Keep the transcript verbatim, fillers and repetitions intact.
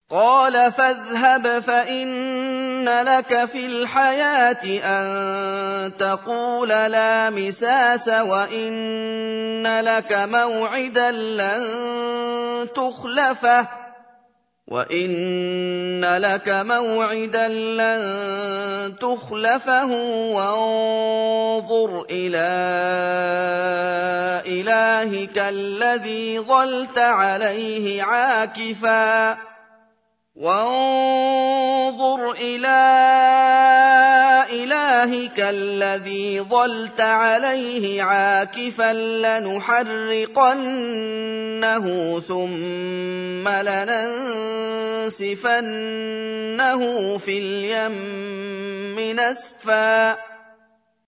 قَالَ فَاذْهَبْ فَإِنَّ لَكَ فِي الْحَيَاةِ أَن تَقُولَ لَا مِسَاسَ وَإِنَّ لَكَ مَوْعِدًا لَّن تُخْلَفَهُ وَإِنَّ لَكَ موعدا لن تخلفه وانظُرْ إِلَىٰ إِلَٰهِكَ الَّذِي ظَلْتَ عَلَيْهِ عَاكِفًا وانظر إلى إلهك الذي ظلت عليه عاكفا لنحرقنه ثم لننسفنه في اليم نسفا